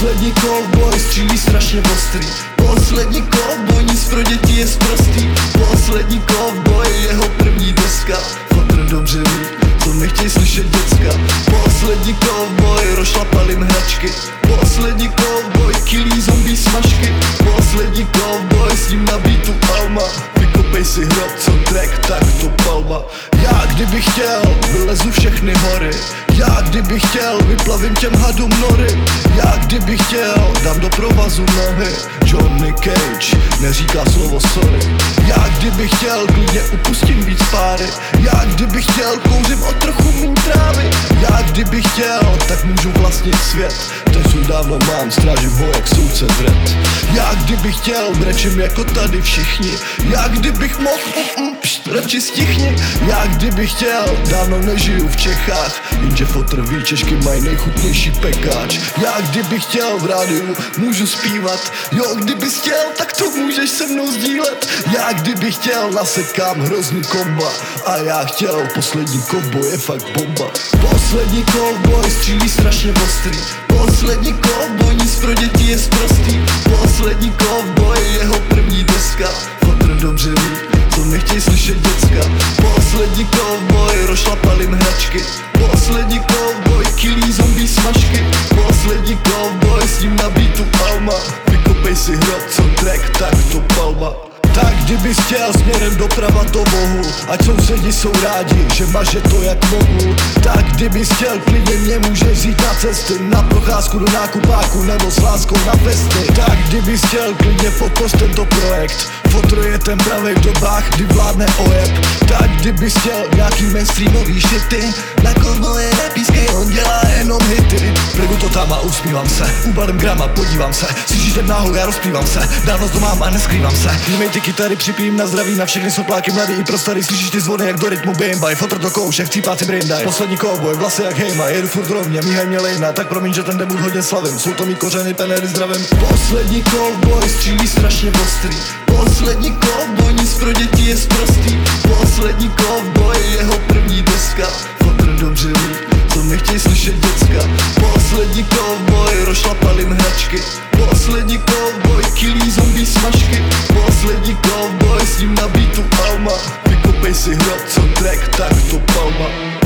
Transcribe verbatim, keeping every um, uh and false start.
Poslední cowboy střílí strašně ostrý. Poslední cowboy, nic pro děti je sprostý. Poslední cowboy, jeho první deska. Fotr dobře ví, co nechtěj slyšet děcka. Poslední cowboy, rozšlapal jim hračky. Poslední cowboy, killí zombie smažky. Poslední cowboy, s ním na beatu Alma. Vykopej si hrob, co track, tak to palma. Já kdybych chtěl, vylezu všechny hory. Já kdybych chtěl, vyplavím těm hadům nory. Já kdybych chtěl, dám do provazu nohy. Johnny Cage neříká slovo sorry. Já kdybych chtěl, klidně upustím víc páry. Já kdybych chtěl, kouřím o trochu míň trávy. Já kdybych chtěl, tak můžu vlastnit svět. Ten svůj dávno mám, strážím ho jak soudce vred. Já kdybych chtěl, brečím jako tady všichni. Já kdybych mohl, mm, mm, pšt, radši stichni. Já kdybych chtěl, dávno nežiju v Čechách. Jenže fotr ví, Češky mají nejchutnější pekáč. Já kdybych chtěl, v rádiu můžu zpívat. Jo, kdybys chtěl, tak to můžeš se mnou sdílet. Já kdybych chtěl, nasekám hrozný komba. A já chtěl, poslední cowboy je fakt bomba. Poslední cowboy střílí strašně ostrý. Poslední cowboy, nic pro děti je sprostý. Poslední cowboy, jeho první deska. Fotr dobře ví, co nechtěj slyšet děcka. Poslední cowboy, rozšlapal jim hračky. Poslední cowboy, killí zombie smažky. Poslední cowboy, s ním na beatu Alma. Vykopej si hrob, co track, tak to palma. Tak kdybys chtěl směrem doprava to mohu. Ať sousedi jsou rádi, že maže to jak mohu. Tak kdybys chtěl, klidně mě můžeš jít na cesty. Na procházku do nákupáku nebo s láskou na festy. Tak kdybys chtěl, klidně podpoř tento projekt. Fotr je ten pravej v dobách, kdy vládne ojeb. Tak kdybys chtěl nějaký mainstreamový šity. Na kovboje nepískej, on dělá jenom hity. Pregu to tam a usmívám se, ubalím grama, podívám se. Slyšíš ten náhol, já rozpívám se, dávno to mám a neskrývám se. Vnímej ty kytary, připím na zdraví, na všechny sopláky mladý i pro starý. Slyšíš ty zvony jak do rytmu bimbaj. Fotr to kouše, chcípáci brindaj. Poslední cowboy, vlasy jak hejma, jedu furt rovně, míhaj mě lejna. Tak promiň, že ten debut hodně slavím, jsou to mý kořeny, penery zdravím. Poslední cowboy střílí strašně ostrý. Poslední cowboy, nic pro děti je sprostý. Poslední cowboy, jeho první deska. Fotr dobře ví, co nechtěj slyšet děcka. Poslední cowboy, rozšlapal jim hračky. Poslední cowboy, killí zombie smažky. Poslední cowboy, s ním na beatu Alma. Vykopej si hrob, co track, tak to palma.